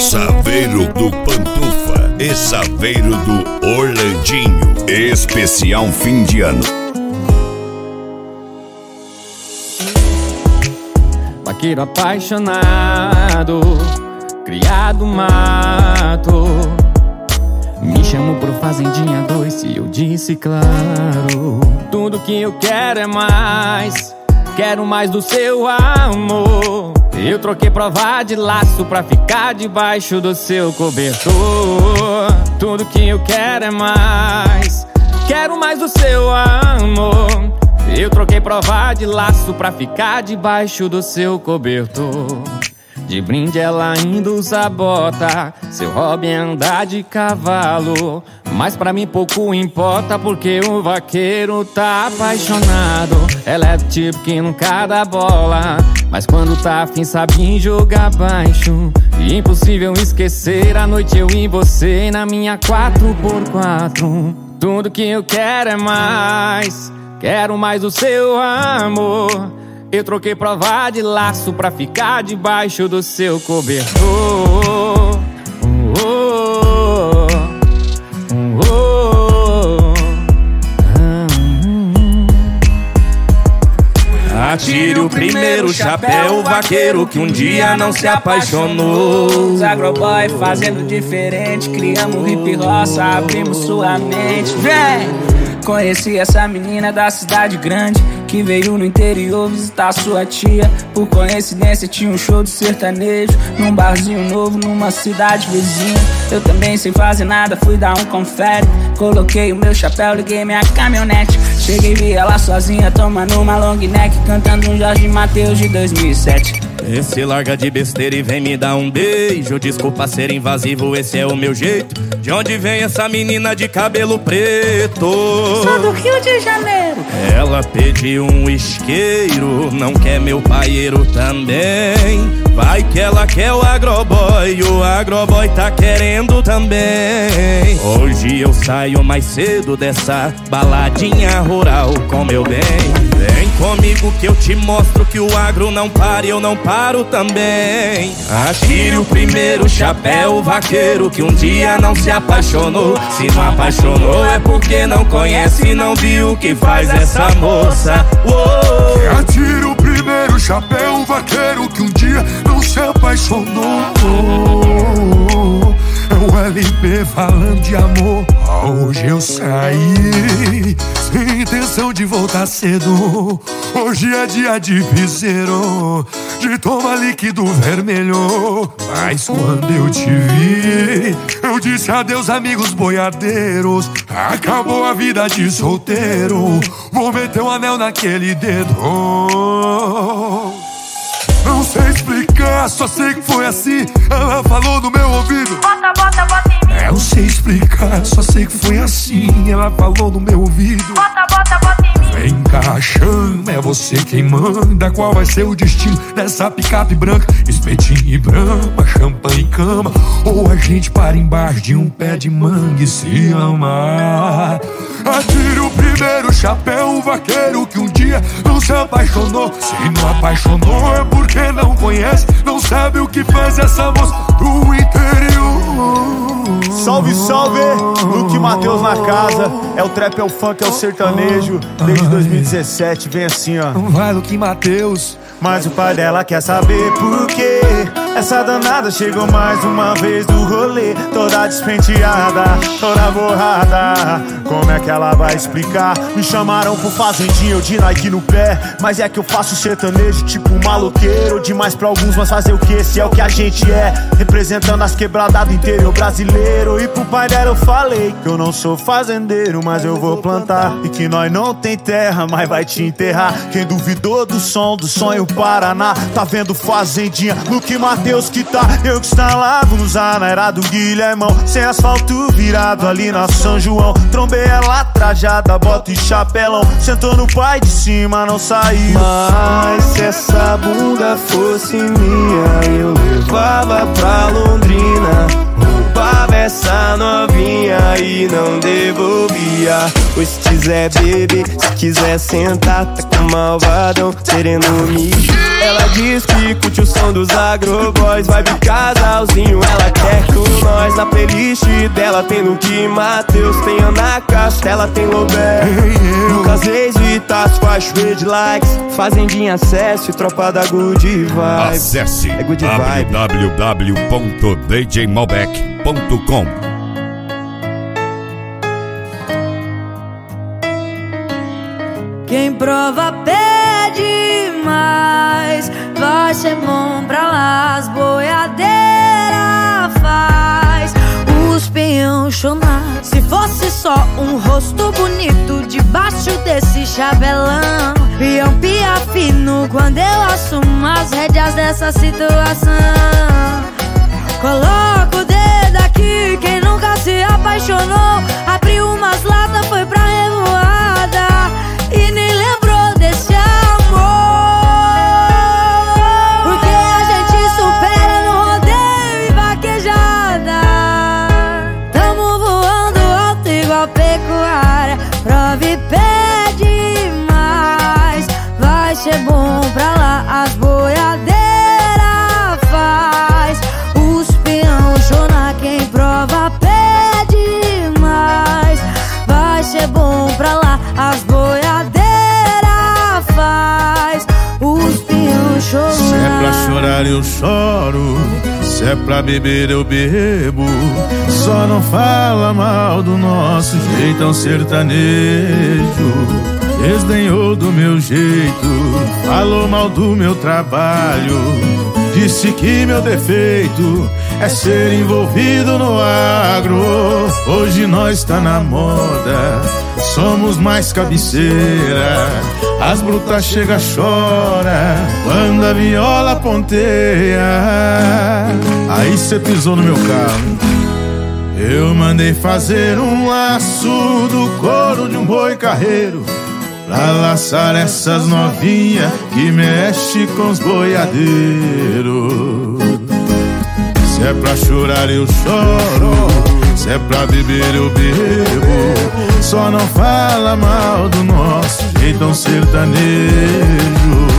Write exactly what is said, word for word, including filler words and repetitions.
Saveiro do Pantufa e Saveiro do Orlandinho. Especial fim de ano. Vaqueiro apaixonado, criado mato, me chamou pro Fazendinha dois e eu disse claro. Tudo que eu quero é mais, quero mais do seu amor. Eu troquei prova de laço pra ficar debaixo do seu cobertor. Tudo que eu quero é mais, quero mais do seu amor. Eu troquei prova de laço pra ficar debaixo do seu cobertor. De brinde ela ainda usa bota, seu hobby é andar de cavalo. Mas pra mim pouco importa, porque o vaqueiro tá apaixonado. Ela é do tipo que nunca dá bola, mas quando tá afim sabe jogar baixo. E impossível esquecer a noite eu e você na minha quatro por quatro. Tudo que eu quero é mais, quero mais do seu amor. Eu troquei prova de laço pra ficar debaixo do seu cobertor. Oh, oh, oh, oh. Atire o primeiro chapéu, vaqueiro que um dia não se apaixonou. Os agroboy fazendo diferente, criamos hip roça, abrimos sua mente. Vem! Conheci essa menina da cidade grande, que veio no interior visitar sua tia. Por coincidência tinha um show de sertanejo num barzinho novo numa cidade vizinha. Eu também sem fazer nada, fui dar um confere. Coloquei o meu chapéu, liguei minha caminhonete. Cheguei e vi ela sozinha tomando uma long neck, cantando um Jorge Mateus de dois mil e sete. Esse larga de besteira e vem me dar um beijo. Desculpa ser invasivo, esse é o meu jeito. De onde vem essa menina de cabelo preto? Sou do Rio de Janeiro. Ela pediu um isqueiro, não quer meu paieiro também. Vai que ela quer o agroboy, o agroboy tá querendo também. Hoje eu saio mais cedo dessa baladinha rural com meu bem. Vem comigo que eu te mostro que o agro não para e eu não paro também. Atire o primeiro chapéu, vaqueiro que um dia não se apaixonou. Se não apaixonou é porque não conhece e não viu o que faz essa moça. Uou. Atire o primeiro chapéu, vaqueiro que um dia não se apaixonou. É o L P falando de amor. Hoje eu saí sem intenção de voltar cedo. Hoje é dia de piseiro, de tomar líquido vermelho. Mas quando eu te vi, eu disse adeus amigos boiadeiros. Acabou a vida de solteiro, vou meter um anel naquele dedo. Não sei explicar, só sei que foi assim. Ela falou no meu ouvido: Bota, bota, bota em mim. Eu sei explicar, só sei que foi assim. Ela falou no meu ouvido: Bota, bota, bota em mim. Vem cá, chama, é você quem manda. Qual vai ser o destino dessa picape branca? Espetinho e brama, champanhe e cama, ou a gente para embaixo de um pé de manga e se amar. Atire o primeiro chapéu, vaqueiro que um dia não se apaixonou. Se não apaixonou é porque não conhece, não sabe o que faz essa moça do interior. Salve, salve! Luke Mateus na casa. É o trap, é o funk, é o sertanejo. Desde dois mil e dezessete, vem assim, ó. Vai, Luke Mateus. Mas o pai dela quer saber por quê. Essa danada chegou mais uma vez do rolê, toda despenteada, toda borrada. Como é que ela vai explicar? Me chamaram pro fazendinho, eu de Nike no pé. Mas é que eu faço sertanejo tipo maloqueiro. Demais pra alguns, mas fazer o que? Esse é o que a gente é, representando as quebradas do interior brasileiro. E pro pai dela eu falei que eu não sou fazendeiro, mas eu vou plantar. E que nós não tem terra, mas vai te enterrar. Quem duvidou do som, do sonho Paraná, tá vendo fazendinha, Luke Mateus que tá. Eu que instalava nos na era do Guilhermão, sem asfalto virado ali na São João. Trombei ela trajada, bota e chapelão, sentou no pai de cima, não saiu. Mas se essa bunda fosse minha, eu levava pra Londrina, roubava essa novinha cama e não devolvia. Pois se quiser beber, se quiser sentar, tá com malvadão querendo me. Ela diz que curte o som dos agroboys, vai pro casalzinho, ela quer com nós. Na playlist dela tem Luke Matheus, tem Ana Castela, tem Lobé, Lucas Reis, Vitas, faz de likes, Fazendinha, acesso e tropa da Good Vibe. Acesse é Good w w w ponto d j malbec ponto com. Quem prova pede mais, vai ser bom pra lá. As boiadeiras faz os peão chorar. Se fosse só um rosto bonito debaixo desse chabelão, e um pia fino quando eu assumo as rédeas dessa situação. Coloca o dedo aqui, quem nunca se apaixonou, abriu umas latas, foi pra revoada e nem lembrou desse amor. Porque a gente supera no rodeio e vaquejada. Tamo voando alto igual pecuária. Prova e pede mais, vai ser bom pra lá. As boiadeiras faz os peão chorar. Quem prova pede mais, vai ser bom pra lá. As boiadeiras faz os peão chorar. Se é pra chorar eu choro, se é pra beber eu bebo. Só não fala mal do nosso jeitão sertanejo. Desdenhou do meu jeito, falou mal do meu trabalho. Disse que meu defeito é ser envolvido no agro. Hoje nós tá na moda, somos mais cabeceira. As brutas chega, chora quando a viola ponteia. Aí cê pisou no meu carro, eu mandei fazer um laço do couro de um boi carreiro, pra laçar essas novinhas que mexe com os boiadeiros. Se é pra chorar eu choro, se é pra beber eu bebo. Só não fala mal do nosso jeitão sertanejo.